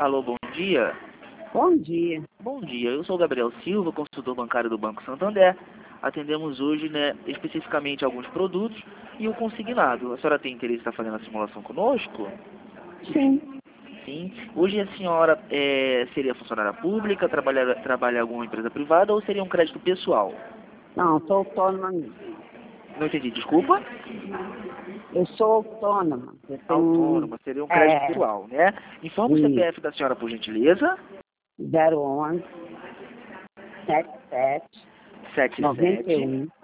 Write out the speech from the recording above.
Alô, bom dia. Bom dia. Bom dia, eu sou o Gabriel Silva, consultor bancário do Banco Santander. Atendemos hoje, especificamente alguns produtos e o consignado. A senhora tem interesse em estar fazendo a simulação conosco? Sim. Sim. Hoje a senhora seria funcionária pública, trabalha em alguma empresa privada ou seria um crédito pessoal? Não, sou autônoma mesmo. Não entendi, desculpa? Eu sou autônoma. Eu tenho Autônoma, seria um crédito pessoal, né? Informa o CPF da senhora, por gentileza. 011 77 77 91